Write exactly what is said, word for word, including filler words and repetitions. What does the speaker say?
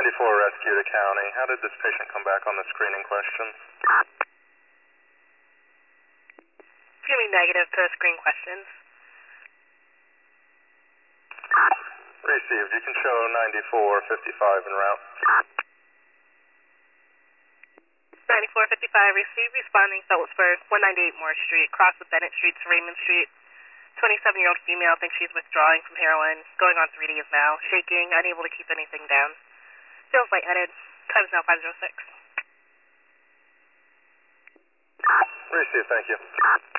ninety-four Rescue to County. How did this patient come back on the screening questions? Excuse me, negative to screen questions. Received. You can show ninety-four fifty-five en route. ninety-four fifty-five, received, responding Phillipsburg, one ninety-eight Moore Street, cross with Bennett Street to Raymond Street. twenty-seven-year-old female thinks she's withdrawing from heroin, going on three days now, shaking, unable to keep anything down. Feels lightheaded. Time is now five oh six. Received, thank you.